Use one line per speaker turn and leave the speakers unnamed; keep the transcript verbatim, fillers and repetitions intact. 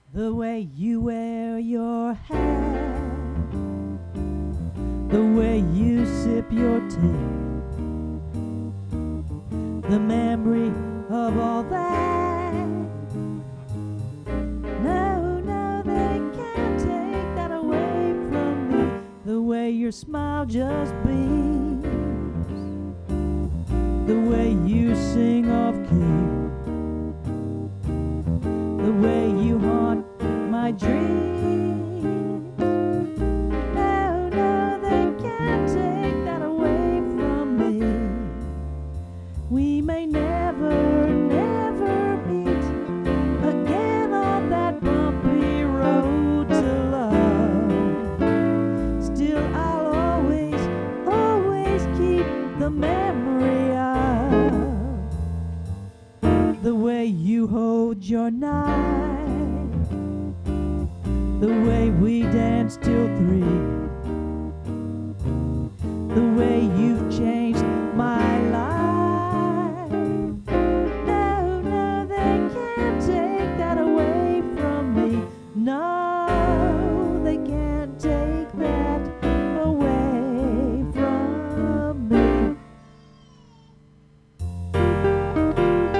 The way you wear your hat, the way you sip your tea, the memory of all that. No, no, they can't take that away from me. The way your smile just beams, the way you sing off key, the way you haunt my dreams. No, no, they can't take that away from me. We may never, never meet again on that bumpy road to love. Still, I'll always, always keep the memory of the way you hold your knife, the way we danced till three,